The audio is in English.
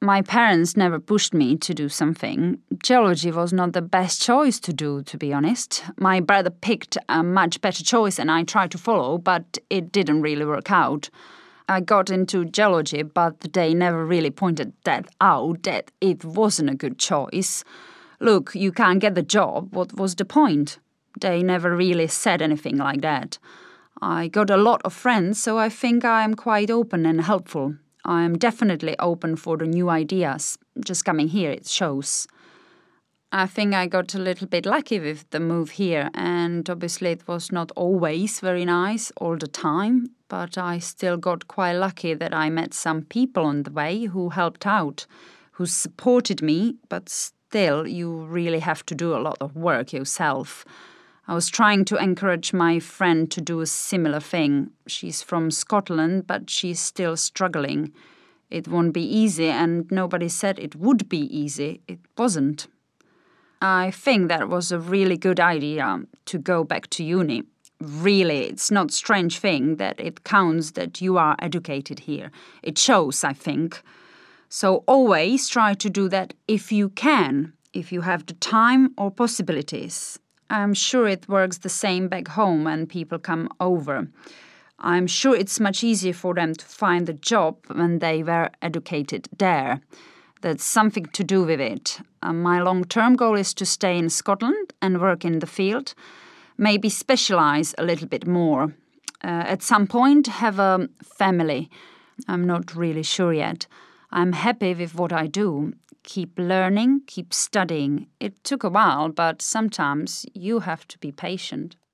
My parents never pushed me to do something. Geology was not the best choice to do, to be honest. My brother picked a much better choice and I tried to follow, but it didn't really work out. I got into geology, but they never really pointed that out, that it wasn't a good choice. Look, you can't get the job, what was the point? They never really said anything like that. I got a lot of friends, so I think I am quite open and helpful. I am definitely open for the new ideas. Just coming here, it shows. I think I got a little bit lucky with the move here, and obviously it was not always very nice all the time, but I still got quite lucky that I met some people on the way who helped out, who supported me, but still you really have to do a lot of work yourself. I was trying to encourage my friend to do a similar thing. She's from Scotland, but she's still struggling. It won't be easy, and nobody said it would be easy. It wasn't. I think that was a really good idea to go back to uni. Really, it's not a strange thing that it counts that you are educated here. It shows, I think. So always try to do that if you can, if you have the time or possibilities. I'm sure it works the same back home when people come over. I'm sure it's much easier for them to find a job when they were educated there. That's something to do with it. My long-term goal is to stay in Scotland and work in the field, maybe specialize a little bit more. At some point, have a family. I'm not really sure yet. I'm happy with what I do. Keep learning, keep studying. It took a while, but sometimes you have to be patient.